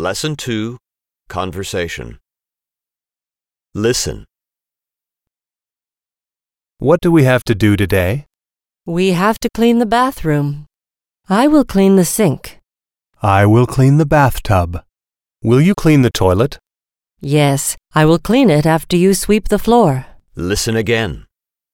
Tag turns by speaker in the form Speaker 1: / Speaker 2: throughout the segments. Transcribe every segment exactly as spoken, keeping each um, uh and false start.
Speaker 1: Lesson two, Conversation. Listen.
Speaker 2: What do we have to do today?
Speaker 3: We have to clean the bathroom. I will clean the sink.
Speaker 2: I will clean the bathtub. Will you clean the toilet?
Speaker 3: Yes, I will clean it after you sweep the floor.
Speaker 1: Listen again.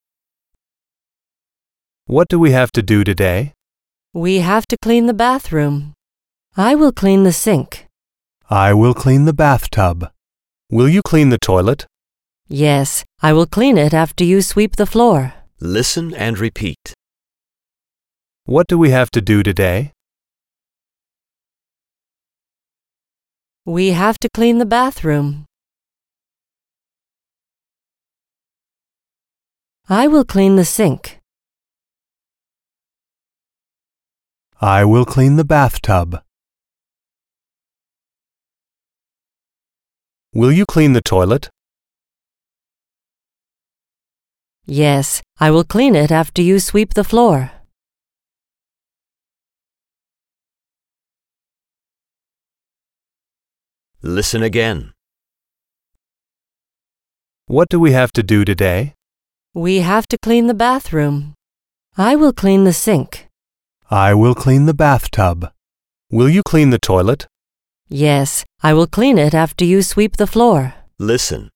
Speaker 2: What do we have to do today?
Speaker 3: We have to clean the bathroom. I will clean the sink.
Speaker 2: I will clean the bathtub. Will you clean the toilet?
Speaker 3: Yes, I will clean it after you sweep the floor.
Speaker 1: Listen and repeat.
Speaker 2: What do we have to do today?
Speaker 3: We have to clean the bathroom. I will clean the sink.
Speaker 2: I will clean the bathtub. Will you clean the toilet?
Speaker 3: Yes, I will clean it after you sweep the floor.
Speaker 1: Listen again.
Speaker 2: What do we have to do today?
Speaker 3: We have to clean the bathroom. I will clean the sink.
Speaker 2: I will clean the bathtub. Will you clean the toilet?
Speaker 3: Yes, I will clean it after you sweep the floor.
Speaker 1: Listen.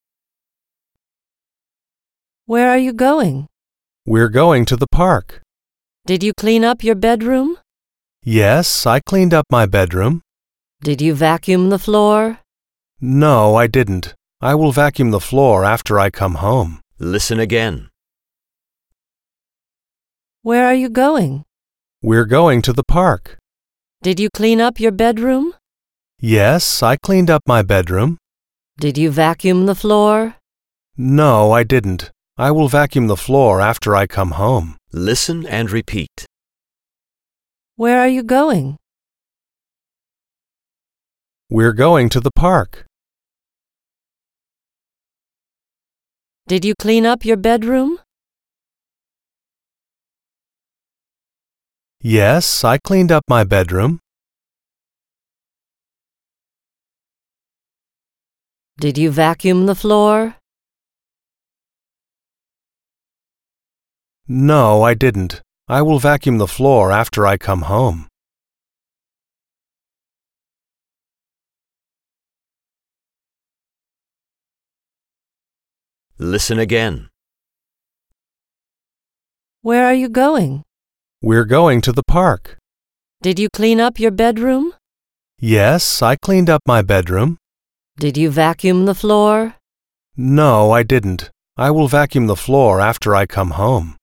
Speaker 3: Where are you going?
Speaker 2: We're going to the park.
Speaker 3: Did you clean up your bedroom?
Speaker 2: Yes, I cleaned up my bedroom.
Speaker 3: Did you vacuum the floor?
Speaker 2: No, I didn't. I will vacuum the floor after I come home.
Speaker 1: Listen again.
Speaker 3: Where are you going?
Speaker 2: We're going to the park.
Speaker 3: Did you clean up your bedroom?
Speaker 2: Yes, I cleaned up my bedroom.
Speaker 3: Did you vacuum the floor?
Speaker 2: No, I didn't. I will vacuum the floor after I come home.
Speaker 1: Listen and repeat.
Speaker 3: Where are you going?
Speaker 2: We're going to the park.
Speaker 3: Did you clean up your bedroom?
Speaker 2: Yes, I cleaned up my bedroom.
Speaker 3: Did you vacuum the floor?
Speaker 2: No, I didn't. I will vacuum the floor after I come home.
Speaker 1: Listen again.
Speaker 3: Where are you going?
Speaker 2: We're going to the park.
Speaker 3: Did you clean up your bedroom?
Speaker 2: Yes, I cleaned up my bedroom.
Speaker 3: Did you vacuum the floor?
Speaker 2: No, I didn't. I will vacuum the floor after I come home.